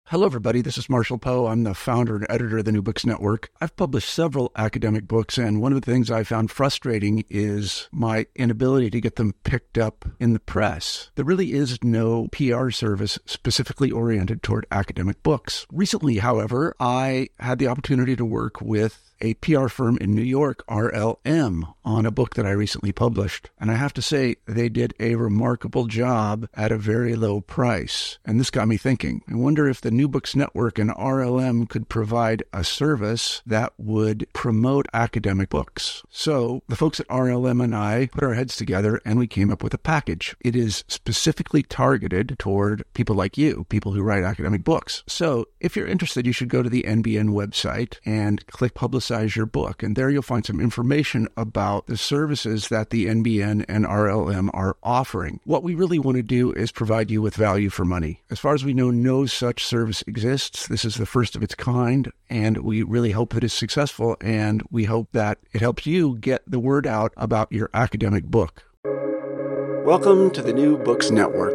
Hello, everybody. This is Marshall Poe. I'm the founder and editor of the New Books Network. I've published several academic books, and one of the things I found frustrating is my inability to get them picked up in the press. There really is no PR service specifically oriented toward academic books. Recently, however, I had the opportunity to work with a PR firm in New York, RLM, on a book that I recently published. And I have to say, they did a remarkable job at a very low price. And this got me thinking. I wonder if the New Books Network and RLM could provide a service that would promote academic books. So the folks at RLM and I put our heads together and we came up with a package. It is specifically targeted toward people like you, people who write academic books. So if you're interested, you should go to the NBN website and click Publicize Your Book. And there you'll find some information about the services that the NBN and RLM are offering. What we really want to do is provide you with value for money. As far as we know, no such service exists. This is the first of its kind, and we really hope that it's successful, and we hope that it helps you get the word out about your academic book. Welcome to the New Books Network.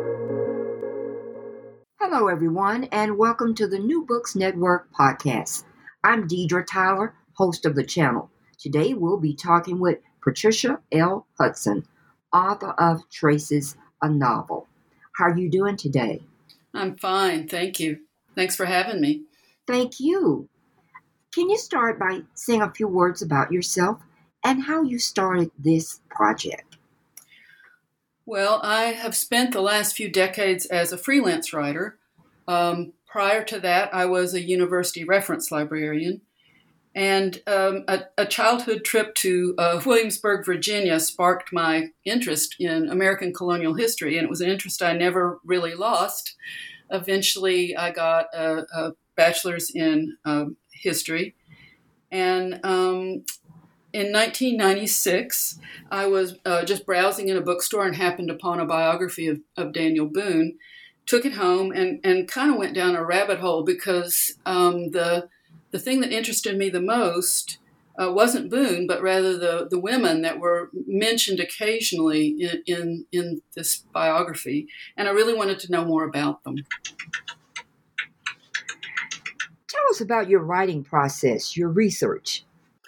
Hello, everyone, and welcome to the New Books Network podcast. I'm Deidre Tyler, host of the channel. Today, we'll be talking with Patricia L. Hudson, author of Traces, a Novel. How are you doing today? I'm fine, thank you. Thanks for having me. Thank you. Can you start by saying a few words about yourself and how you started this project? Well, I have spent the last few decades as a freelance writer. Prior to that, I was a university reference librarian. And a childhood trip to Williamsburg, Virginia sparked my interest in American colonial history, and it was an interest I never really lost. Eventually, I got a bachelor's in history. And in 1996, I was just browsing in a bookstore and happened upon a biography of Daniel Boone, took it home, and kind of went down a rabbit hole because the thing that interested me the most wasn't Boone, but rather the women that were mentioned occasionally in this biography. And I really wanted to know more about them. Tell us about your writing process, your research.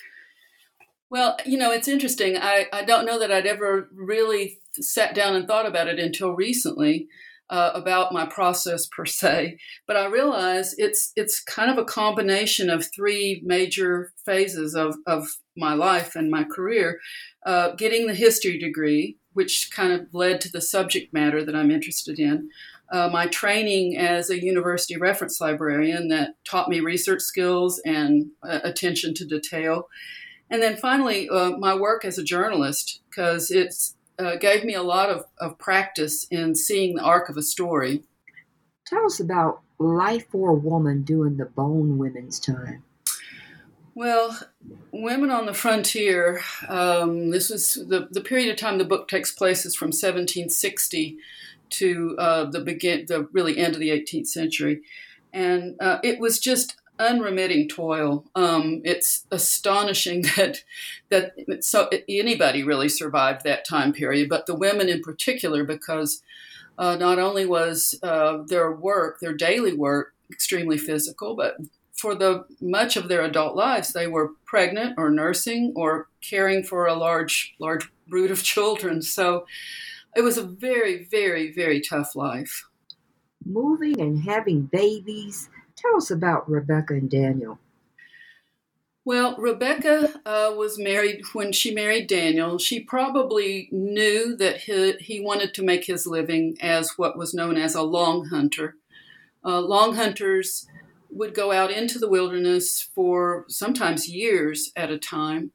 Well, it's interesting. I don't know that I'd ever really sat down and thought about it until recently. About my process per se, but I realize it's kind of a combination of three major phases of my life and my career. Getting the history degree, which kind of led to the subject matter that I'm interested in. My training as a university reference librarian that taught me research skills and attention to detail. And then finally, my work as a journalist, because it's gave me a lot of practice in seeing the arc of a story. Tell us about life for a woman during the Bone Women's time. Well, women on the frontier, this was the period of time the book takes place is from 1760 to the really end of the 18th century. And it was just unremitting toil. It's astonishing that anybody really survived that time period, but the women in particular, because not only was their daily work extremely physical, but for the much of their adult lives, they were pregnant or nursing or caring for a large brood of children. So it was a very, very, very tough life. Moving and having babies. Tell us about Rebecca and Daniel. Well, Rebecca was married when she married Daniel. She probably knew that he wanted to make his living as what was known as a long hunter. Long hunters would go out into the wilderness for sometimes years at a time,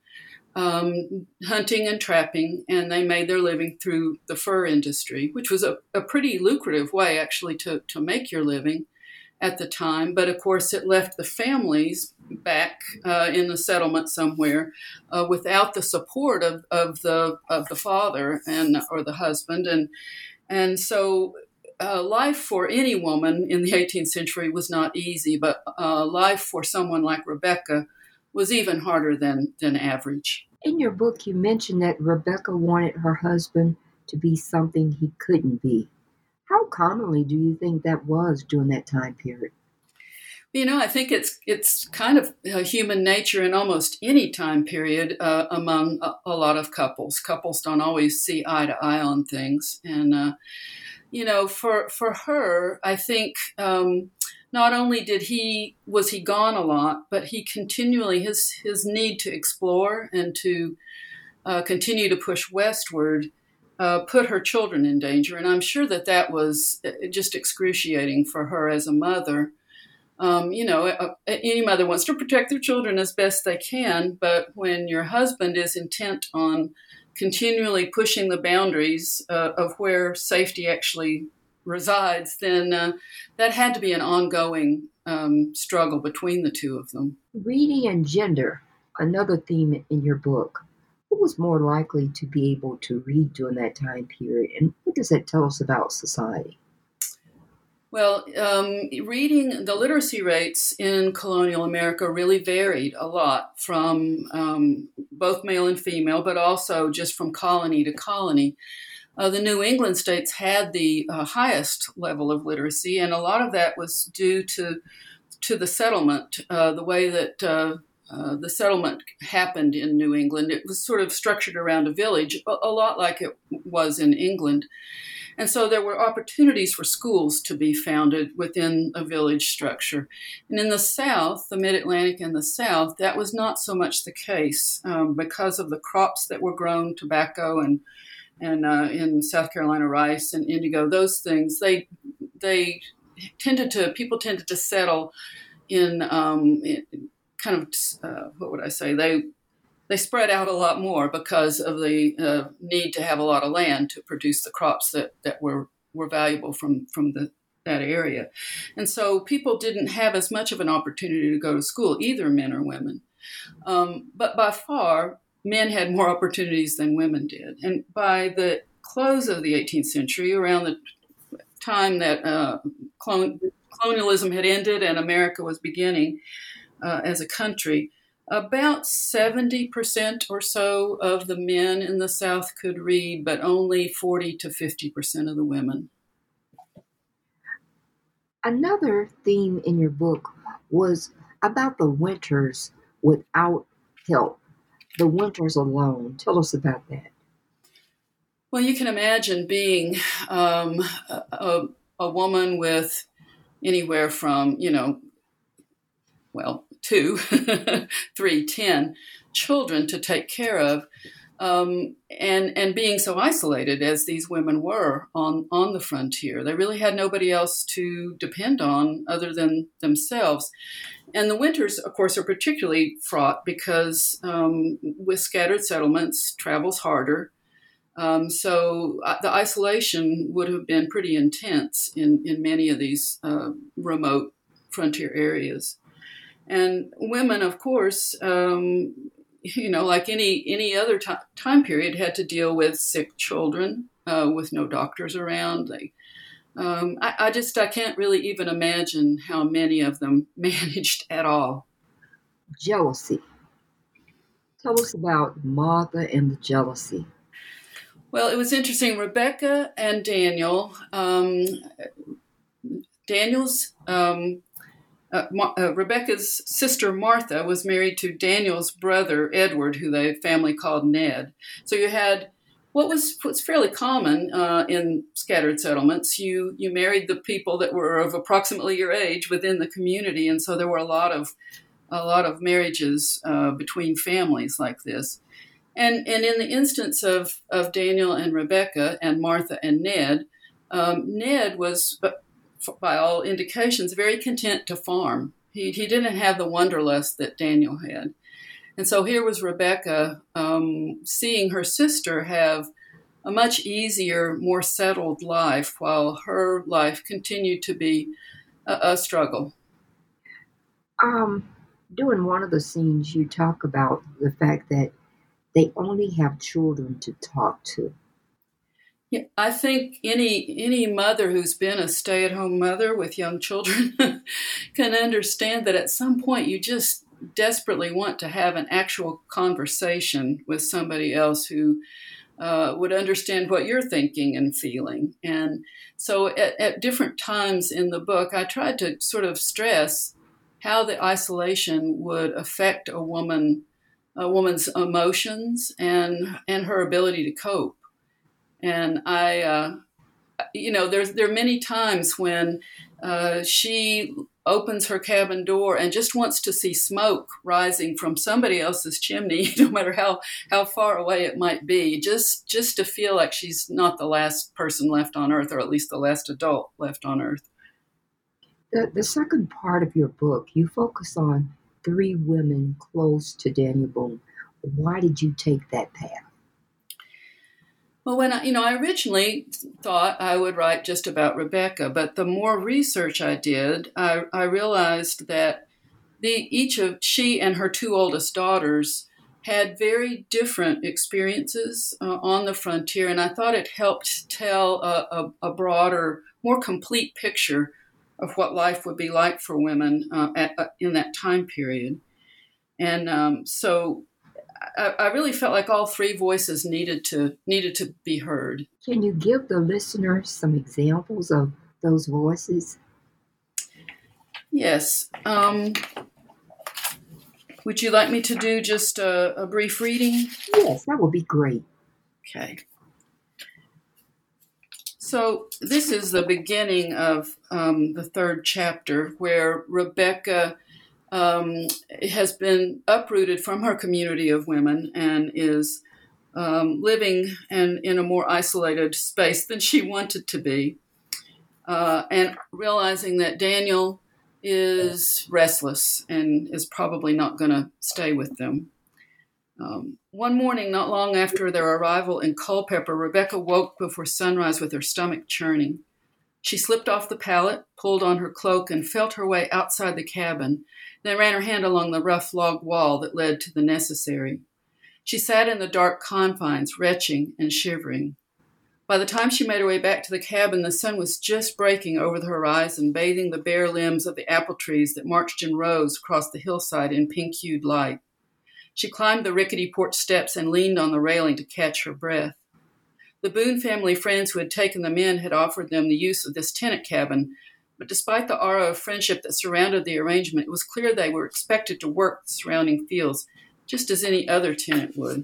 hunting and trapping, and they made their living through the fur industry, which was a pretty lucrative way actually to make your living at the time. But of course, it left the families back in the settlement somewhere without the support of the father or the husband, and so life for any woman in the 18th century was not easy. But life for someone like Rebecca was even harder than average. In your book, you mentioned that Rebecca wanted her husband to be something he couldn't be. How commonly do you think that was during that time period? I think it's kind of human nature in almost any time period among a lot of couples. Couples don't always see eye to eye on things, and for her, I think not only was he gone a lot, but he continually his need to explore and to continue to push westward put her children in danger, and I'm sure that was just excruciating for her as a mother. Any mother wants to protect their children as best they can, but when your husband is intent on continually pushing the boundaries of where safety actually resides, then that had to be an ongoing struggle between the two of them. Reading and gender, another theme in your book. Who was more likely to be able to read during that time period, and what does that tell us about society? Well, reading, the literacy rates in colonial America really varied a lot from both male and female, but also just from colony to colony. The New England states had the highest level of literacy, and a lot of that was due to the settlement, the way that the settlement happened in New England. It was sort of structured around a village, a lot like it was in England. And so there were opportunities for schools to be founded within a village structure. And in the South, the Mid-Atlantic and the South, that was not so much the case because of the crops that were grown, tobacco and in South Carolina, rice and indigo, those things. People tended to settle in kind of, what would I say? They spread out a lot more because of the need to have a lot of land to produce the crops that were valuable from that area. And so people didn't have as much of an opportunity to go to school, either men or women. But by far, men had more opportunities than women did. And by the close of the 18th century, around the time that colonialism had ended and America was beginning as a country, about 70% or so of the men in the South could read, but only 40 to 50% of the women. Another theme in your book was about the winters without help, the winters alone. Tell us about that. Well, you can imagine being a woman with anywhere from, 2, 3, 10 children to take care of, and being so isolated as these women were on the frontier. They really had nobody else to depend on other than themselves. And the winters, of course, are particularly fraught because with scattered settlements, travel's harder. So the isolation would have been pretty intense in many of these remote frontier areas. And women, of course, like any other time period, had to deal with sick children with no doctors around. I can't really even imagine how many of them managed at all. Jealousy. Tell us about Martha and the jealousy. Well, it was interesting. Rebecca and Daniel, Rebecca's sister Martha was married to Daniel's brother Edward, who the family called Ned. So you had what's fairly common in scattered settlements. You married the people that were of approximately your age within the community, and so there were a lot of marriages between families like this. And in the instance of Daniel and Rebecca and Martha and Ned, Ned was, by all indications, very content to farm. He didn't have the wanderlust that Daniel had. And so here was Rebecca seeing her sister have a much easier, more settled life while her life continued to be a struggle. During one of the scenes, you talk about the fact that they only have children to talk to. Yeah, I think any mother who's been a stay-at-home mother with young children can understand that at some point you just desperately want to have an actual conversation with somebody else who would understand what you're thinking and feeling. And so at different times in the book, I tried to sort of stress how the isolation would affect a woman's emotions and her ability to cope. And there are many times when she opens her cabin door and just wants to see smoke rising from somebody else's chimney, no matter how far away it might be, just to feel like she's not the last person left on Earth, or at least the last adult left on Earth. The second part of your book, you focus on 3 women close to Daniel Boone. Why did you take that path? Well, when I originally thought I would write just about Rebecca, but the more research I did, I realized that she and her 2 oldest daughters had very different experiences on the frontier, and I thought it helped tell a broader, more complete picture of what life would be like for women in that time period. And so I really felt like all 3 voices needed to be heard. Can you give the listeners some examples of those voices? Yes. Would you like me to do just a brief reading? Yes, that would be great. Okay. So this is the beginning of the 3rd chapter, where Rebecca has been uprooted from her community of women and is living in a more isolated space than she wanted to be, and realizing that Daniel is restless and is probably not going to stay with them. One morning, not long after their arrival in Culpeper, Rebecca woke before sunrise with her stomach churning. She slipped off the pallet, pulled on her cloak, and felt her way outside the cabin, then ran her hand along the rough log wall that led to the necessary. She sat in the dark confines, retching and shivering. By the time she made her way back to the cabin, the sun was just breaking over the horizon, bathing the bare limbs of the apple trees that marched in rows across the hillside in pink-hued light. She climbed the rickety porch steps and leaned on the railing to catch her breath. The Boone family friends who had taken them in had offered them the use of this tenant cabin, but despite the aura of friendship that surrounded the arrangement, it was clear they were expected to work the surrounding fields, just as any other tenant would.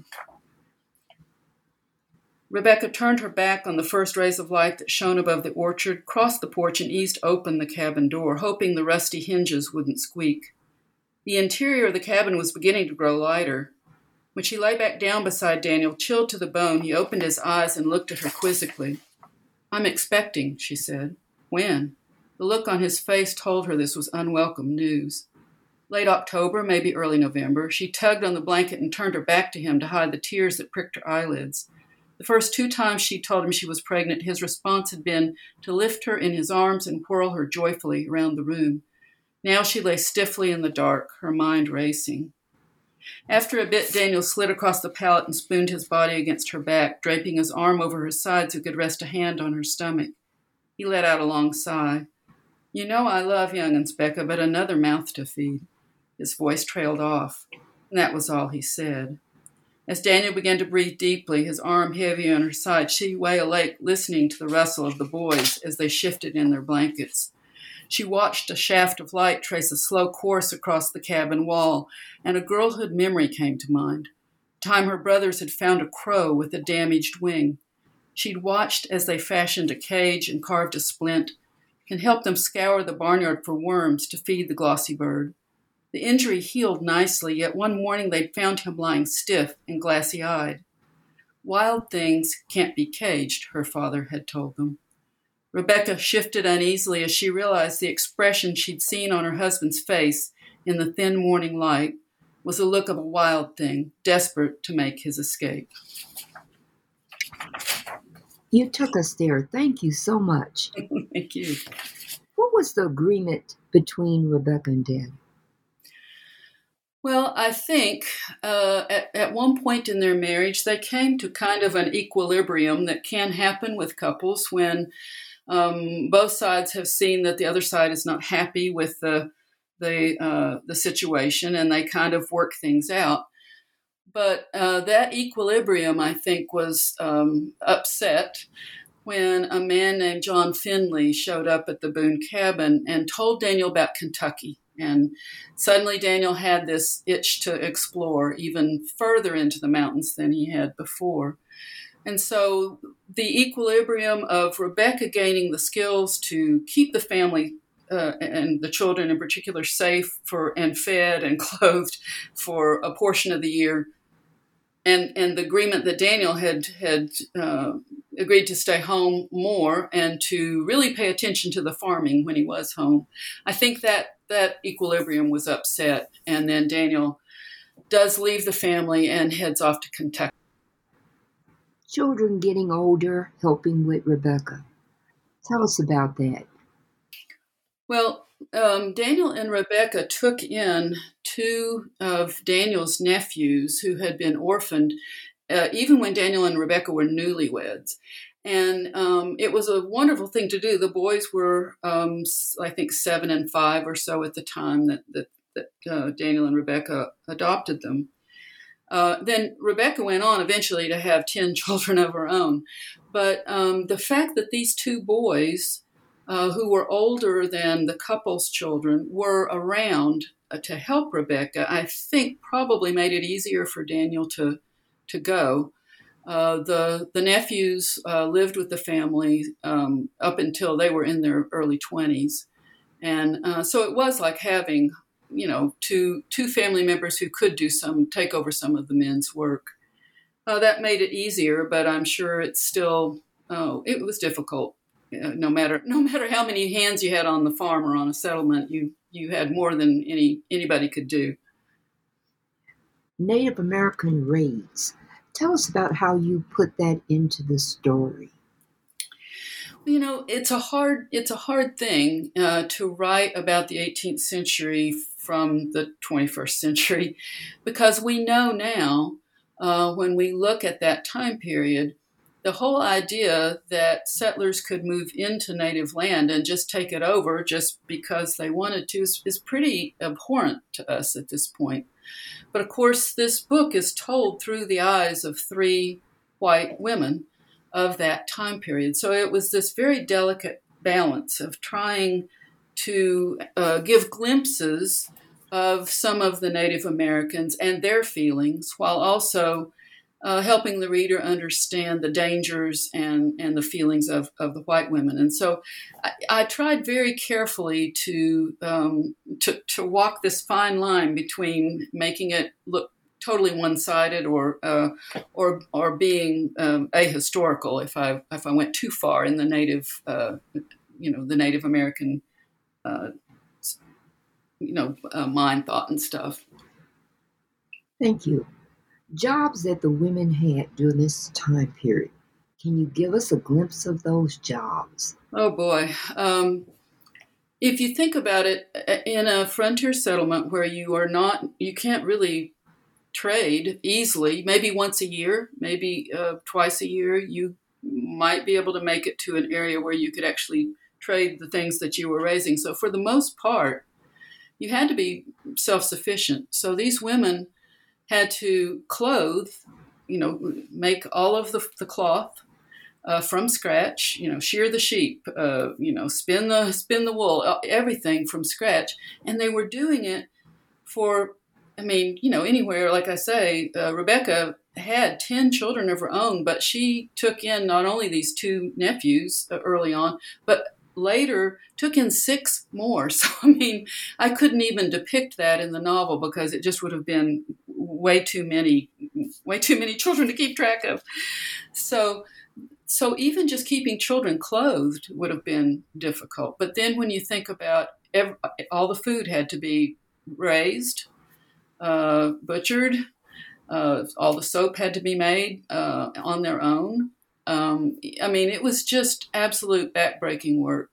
Rebecca turned her back on the first rays of light that shone above the orchard, crossed the porch, and eased open the cabin door, hoping the rusty hinges wouldn't squeak. The interior of the cabin was beginning to grow lighter. When she lay back down beside Daniel, chilled to the bone, he opened his eyes and looked at her quizzically. "I'm expecting," she said. "When?" The look on his face told her this was unwelcome news. Late October, maybe early November. She tugged on the blanket and turned her back to him to hide the tears that pricked her eyelids. The first 2 times she told him she was pregnant, his response had been to lift her in his arms and whirl her joyfully around the room. Now she lay stiffly in the dark, her mind racing. After a bit, Daniel slid across the pallet and spooned his body against her back, draping his arm over her side so he could rest a hand on her stomach. He let out a long sigh. "You know I love young'uns, Becca, but another mouth to feed." His voice trailed off, and that was all he said. As Daniel began to breathe deeply, his arm heavy on her side, she lay awake, listening to the rustle of the boys as they shifted in their blankets. She watched a shaft of light trace a slow course across the cabin wall, and a girlhood memory came to mind. The time her brothers had found a crow with a damaged wing. She'd watched as they fashioned a cage and carved a splint, and helped them scour the barnyard for worms to feed the glossy bird. The injury healed nicely, yet one morning they'd found him lying stiff and glassy-eyed. "Wild things can't be caged," her father had told them. Rebecca shifted uneasily as she realized the expression she'd seen on her husband's face in the thin morning light was the look of a wild thing, desperate to make his escape. You took us there. Thank you so much. Thank you. What was the agreement between Rebecca and Dan? Well, I think at one point in their marriage, they came to kind of an equilibrium that can happen with couples when both sides have seen that the other side is not happy with the situation, and they kind of work things out. But that equilibrium, I think, was upset when a man named John Finley showed up at the Boone cabin and told Daniel about Kentucky And suddenly Daniel had this itch to explore even further into the mountains than he had before. And so the equilibrium of Rebecca gaining the skills to keep the family and the children in particular safe and fed and clothed for a portion of the year, and the agreement that Daniel had agreed to stay home more and to really pay attention to the farming when he was home. I think that equilibrium was upset, and then Daniel does leave the family and heads off to Kentucky. Children getting older, helping with Rebecca. Tell us about that. Well, Daniel and Rebecca took in two of Daniel's nephews who had been orphaned, even when Daniel and Rebecca were newlyweds. And it was a wonderful thing to do. The boys were, I think, 7 and 5 or so at the time that Daniel and Rebecca adopted them. Then Rebecca went on eventually to have 10 children of her own. But the fact that these two boys, who were older than the couple's children, were around to help Rebecca, I think probably made it easier for Daniel to go. The nephews lived with the family up until they were in their early 20s. And so it was like having, two family members who could take over some of the men's work. That made it easier, but I'm sure it's still, it was difficult. No matter how many hands you had on the farm or on a settlement, you had more than anybody could do. Native American raids. Tell us about how you put that into the story. It's a hard thing to write about the 18th century from the 21st century, because we know now, when we look at that time period, the whole idea that settlers could move into native land and just take it over just because they wanted to is pretty abhorrent to us at this point. But of course, this book is told through the eyes of 3 white women of that time period. So it was this very delicate balance of trying to give glimpses of some of the Native Americans and their feelings, while also helping the reader understand the dangers and the feelings of the white women. And so I tried very carefully to walk this fine line between making it look totally one-sided or being ahistorical if I went too far in the Native the Native American mind, thought, and stuff. Thank you. Jobs that the women had during this time period. Can you give us a glimpse of those jobs? Oh boy. If you think about it, in a frontier settlement where you can't really trade easily, maybe once a year, maybe twice a year, you might be able to make it to an area where you could actually trade the things that you were raising. So for the most part, you had to be self-sufficient. So these women had to clothe, make all of the cloth from scratch, shear the sheep, spin the wool, everything from scratch. And they were doing it for, anywhere, like I say, Rebecca had 10 children of her own, but she took in not only these 2 nephews early on, but later took in 6 more. So, I couldn't even depict that in the novel because it just would have been way too many children to keep track of. So even just keeping children clothed would have been difficult. But then when you think about all the food had to be raised, butchered, all the soap had to be made on their own. It was just absolute backbreaking work.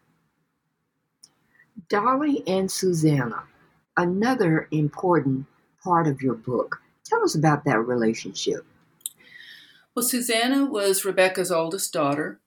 Dolly and Susanna, another important part of your book. Tell us about that relationship. Well, Susanna was Rebecca's oldest daughter.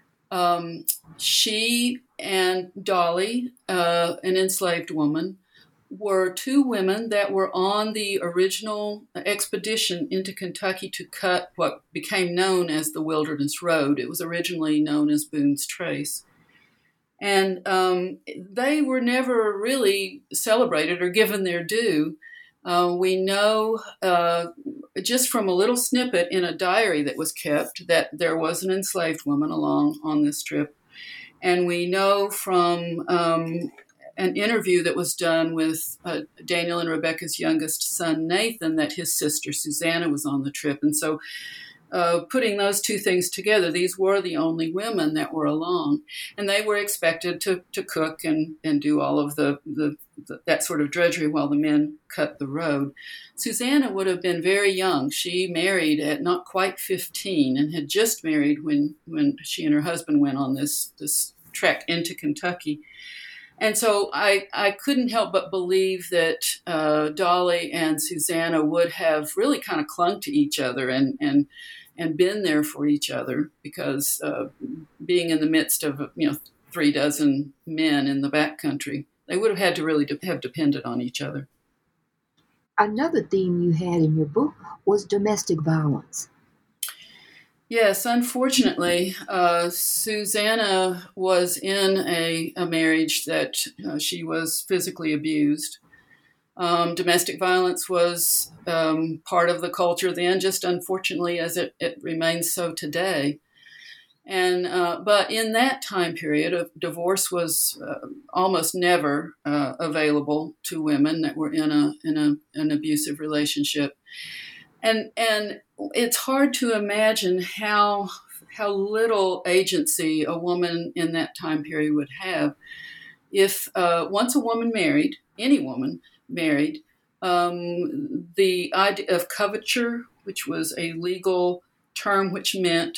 She and Dolly, an enslaved woman, were 2 women that were on the original expedition into Kentucky to cut what became known as the Wilderness Road. It was originally known as Boone's Trace. And they were never really celebrated or given their due. We know just from a little snippet in a diary that was kept that there was an enslaved woman along on this trip. And we know from an interview that was done with Daniel and Rebecca's youngest son, Nathan, that his sister, Susanna, was on the trip. And so putting those two things together, these were the only women that were along. And they were expected to cook and do all of that sort of drudgery while the men cut the road. Susanna would have been very young. She married at not quite 15 and had just married when she and her husband went on this trek into Kentucky. And so I couldn't help but believe that Dolly and Susanna would have really kind of clung to each other and been there for each other, because being in the midst of 3 dozen men in the backcountry, they would have had to really have depended on each other. Another theme you had in your book was domestic violence. Yes, unfortunately, Susanna was in a marriage that she was physically abused. Domestic violence was part of the culture then, just unfortunately as it remains so today. And but in that time period, divorce was almost never available to women that were in an abusive relationship. And it's hard to imagine how little agency a woman in that time period would have if once a woman married, any woman married, the idea of coverture, which was a legal term which meant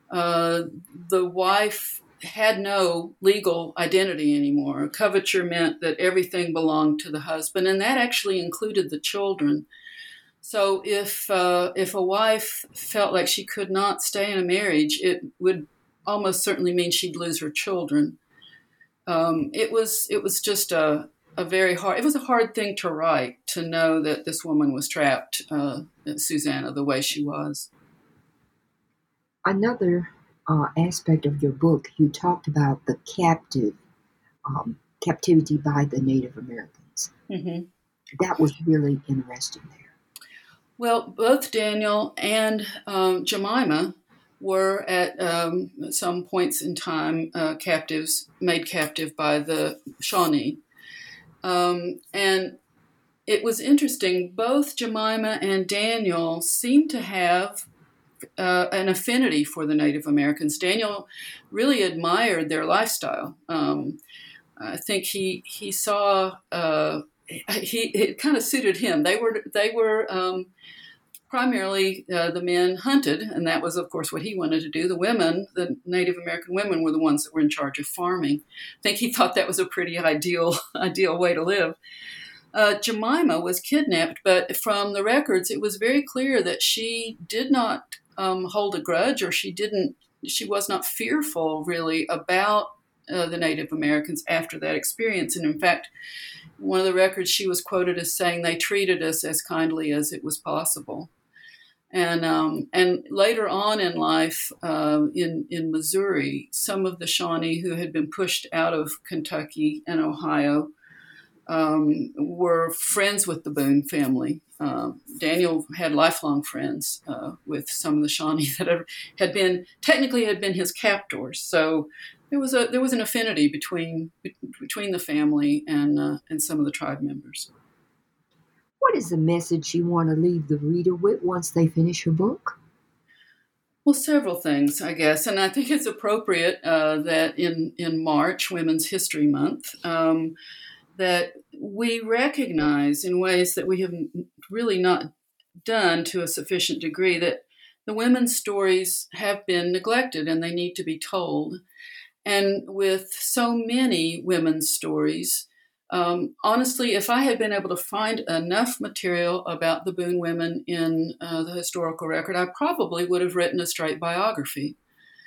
the wife had no legal identity anymore. Coverture meant that everything belonged to the husband, and that actually included the children. So if a wife felt like she could not stay in a marriage, it would almost certainly mean she'd lose her children. It was just a hard thing to write, to know that this woman was trapped, Susanna, the way she was. Another aspect of your book, you talked about the captivity by the Native Americans. Mm-hmm. That was really interesting there. Well, both Daniel and Jemima were at some points in time made captive by the Shawnee. And it was interesting, both Jemima and Daniel seemed to have an affinity for the Native Americans. Daniel really admired their lifestyle. I think he saw it kind of suited him. They were primarily the men hunted, and that was, of course, what he wanted to do. The women, the Native American women, were the ones that were in charge of farming. I think he thought that was a pretty ideal way to live. Jemima was kidnapped, but from the records, it was very clear that she did not hold a grudge, or she was not fearful really about the Native Americans after that experience. And in fact, one of the records, she was quoted as saying, "They treated us as kindly as it was possible." And later on in life, in Missouri, some of the Shawnee who had been pushed out of Kentucky and Ohio were friends with the Boone family. Daniel had lifelong friends with some of the Shawnee that had been his captors. So there was an affinity between the family and some of the tribe members. What is the message you want to leave the reader with once they finish your book? Well, several things, I guess. And I think it's appropriate that in March, Women's History Month, that we recognize in ways that we have really not done to a sufficient degree that the women's stories have been neglected and they need to be told. And with so many women's stories, honestly, if I had been able to find enough material about the Boone women in the historical record, I probably would have written a straight biography.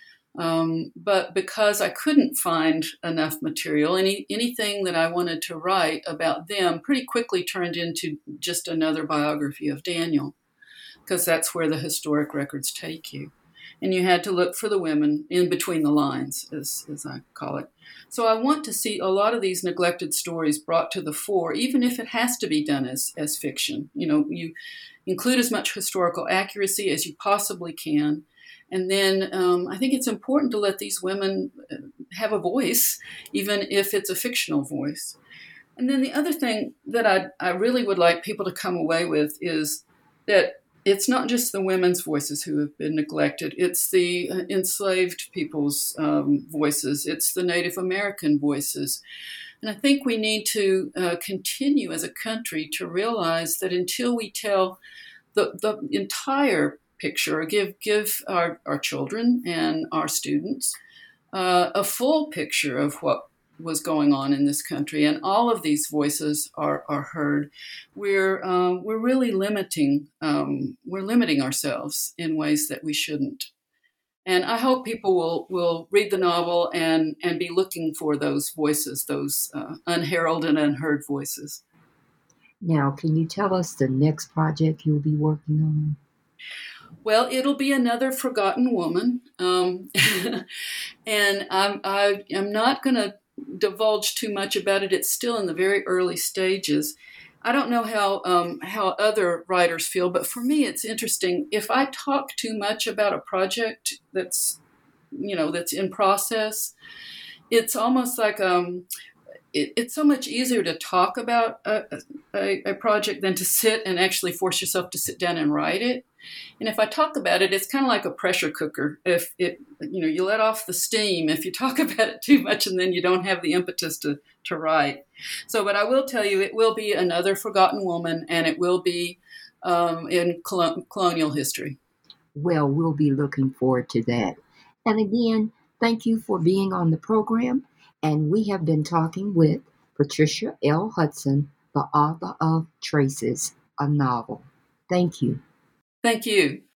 But because I couldn't find enough material, anything that I wanted to write about them pretty quickly turned into just another biography of Daniel, because that's where the historic records take you. and you had to look for the women in between the lines, as I call it. So I want to see a lot of these neglected stories brought to the fore, even if it has to be done as fiction. You include as much historical accuracy as you possibly can. And then I think it's important to let these women have a voice, even if it's a fictional voice. And then the other thing that I really would like people to come away with is that it's not just the women's voices who have been neglected. It's the enslaved people's voices. It's the Native American voices. And I think we need to continue as a country to realize that until we tell the entire picture, give our children and our students a full picture of what was going on in this country, and all of these voices are heard, we're really limiting ourselves in ways that we shouldn't. And I hope people will read the novel and be looking for those voices, those unheralded and unheard voices. Now, can you tell us the next project you'll be working on? Well, it'll be another forgotten woman, and I'm not going to divulge too much about it. It's still in the very early stages. I don't know how other writers feel, but for me, it's interesting. If I talk too much about a project that's in process, it's almost like it's so much easier to talk about a project than to sit and actually force yourself to sit down and write it. And if I talk about it, it's kind of like a pressure cooker. If you let off the steam if you talk about it too much, and then you don't have the impetus to write. So, but I will tell you, it will be another forgotten woman, and it will be in colonial history. Well, we'll be looking forward to that. And again, thank you for being on the program. And we have been talking with Patricia L. Hudson, the author of Traces, a novel. Thank you. Thank you.